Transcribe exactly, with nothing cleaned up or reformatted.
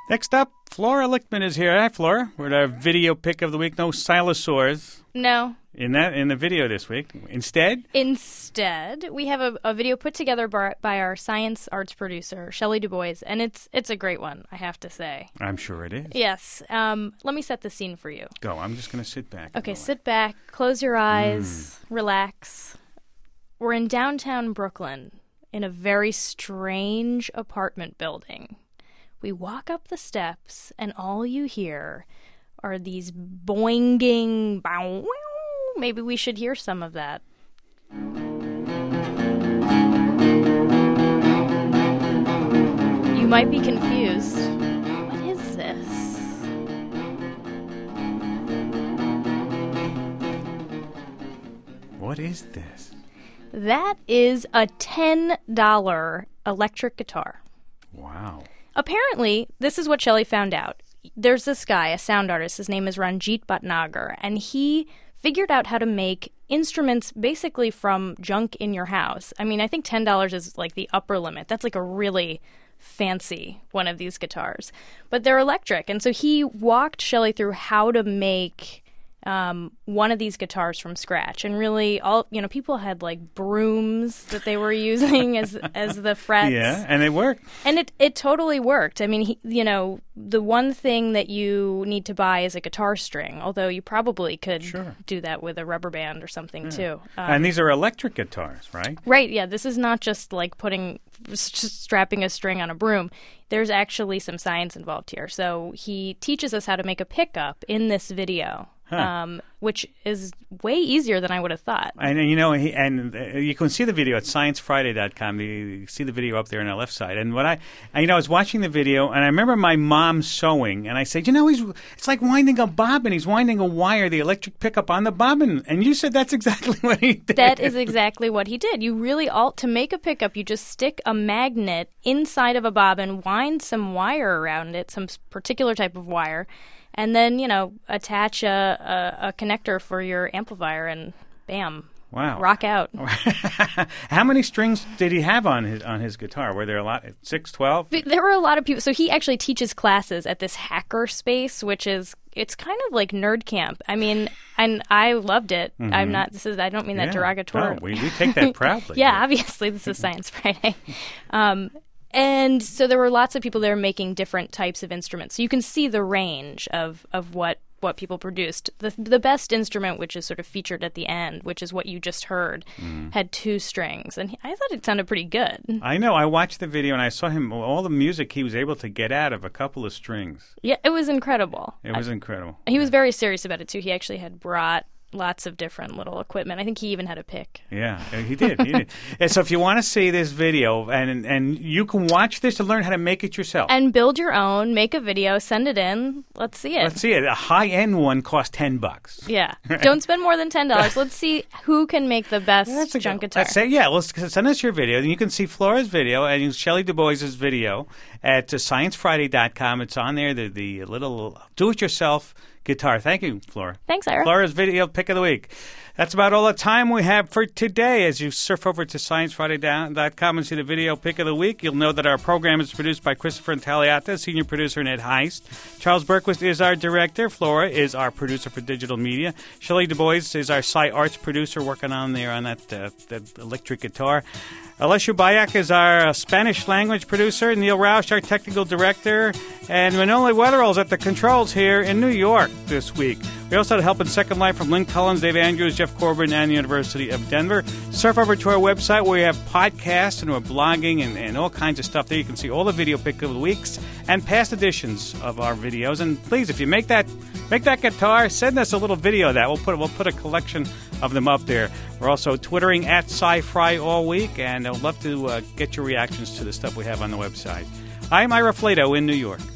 Next up, Flora Lichtman is here. Hi, Flora. We're at our video pick of the week. No Silosaurs No. in that in the video this week. Instead, Instead, we have a, a video put together by, by our science arts producer, Shelley Du Bois, and it's it's a great one, I have to say. I'm sure it is. Yes. Um, let me set the scene for you. Go. I'm just going to sit back. Okay, sit back, close your eyes, relax. We're in downtown Brooklyn in a very strange apartment building. We walk up the steps, and all you hear are these boinging, bow, wow. Maybe we should hear some of that. You might be confused. What is this? What is this? That is a ten dollar electric guitar. Wow. Apparently, this is what Shelley found out. There's this guy, a sound artist, his name is Ranjit Bhatnagar, and he figured out how to make instruments basically from junk in your house. I mean, I think ten dollars is like the upper limit. That's like a really fancy one of these guitars. But they're electric, and so he walked Shelley through how to make um, one of these guitars from scratch. And really, all you know, people had like brooms that they were using as as the frets. Yeah, and it worked. And it, it totally worked. I mean, he, you know, the one thing that you need to buy is a guitar string, although you probably could Sure. do that with a rubber band or something, Yeah. too. Um, And these are electric guitars, right? right, yeah, this is not just like putting, just strapping a string on a broom. There's actually some science involved here. So he teaches us how to make a pickup in this video. Huh. Um, which is way easier than I would have thought. And, and you know, he, and uh, you can see the video at science friday dot com. You, you see the video up there on the left side. And what I, and, you know, I was watching the video, and I remember my mom sewing, and I said, you know, he's it's like winding a bobbin. He's winding a wire, the electric pickup on the bobbin. And you said that's exactly what he did. That is exactly what he did. You really all to make a pickup, you just stick a magnet inside of a bobbin, wind some wire around it, some particular type of wire, and then, you know, attach a, a, a connector for your amplifier, and bam, Wow. rock out. How many strings did he have on his on his guitar? Were there a lot? Six, twelve? There were a lot of people. So he actually teaches classes at this hacker space, which is, it's kind of like nerd camp. I mean, and I loved it. Mm-hmm. I'm not, this is, I don't mean that Yeah. derogatorily. No, we, we take that proudly. Yeah, obviously, this is Science Friday. Um, and so there were lots of people there making different types of instruments. So you can see the range of, of what, what people produced. The the best instrument, which is sort of featured at the end, which is what you just heard, Mm. had two strings. And he, I thought it sounded pretty good. I know. I watched the video, and I saw him, all the music he was able to get out of a couple of strings. Yeah, it was incredible. It was incredible. He was very serious about it, too. He actually had brought lots of different little equipment. I think he even had a pick. Yeah, he did. He did. And so if you want to see this video, and and you can watch this to learn how to make it yourself. And build your own, make a video, send it in. Let's see it. Let's see it. A high-end one costs ten bucks. Yeah. Don't spend more than ten dollars. Let's see who can make the best That's a junk good- guitar. Let's say, yeah, let's send us your video. And you can see Flora's video and Shelley Du Bois' video at uh, science friday dot com. It's on there, the, the little do-it-yourself guitar. Thank you, Flora. Thanks, Ira. Flora's video pick of the week. That's about all the time we have for today. As you surf over to science friday dot com and see the video pick of the week, you'll know that our program is produced by Christopher Intagliata, senior producer Ned Heist. Charles Berquist is our director. Flora is our producer for digital media. Shelley Du Bois is our Sci Arts producer, working on there on that, uh, that electric guitar. Alessio Bayak is our uh, Spanish language producer. Neil Roush, our technical director. And Manoli Wetherall's at the controls here in New York this week. We also had help in Second Life from Lynn Collins, Dave Andrews, Jeff Corbin, and the University of Denver. Surf over to our website where we have podcasts and we're blogging and, and all kinds of stuff there. You can see all the video pick of the weeks and past editions of our videos. And please, if you make that make that guitar, send us a little video of that. We'll put we'll put a collection of them up there. We're also twittering at SciFri all week, and I'd love to uh, get your reactions to the stuff we have on the website. I'm Ira Flato in New York.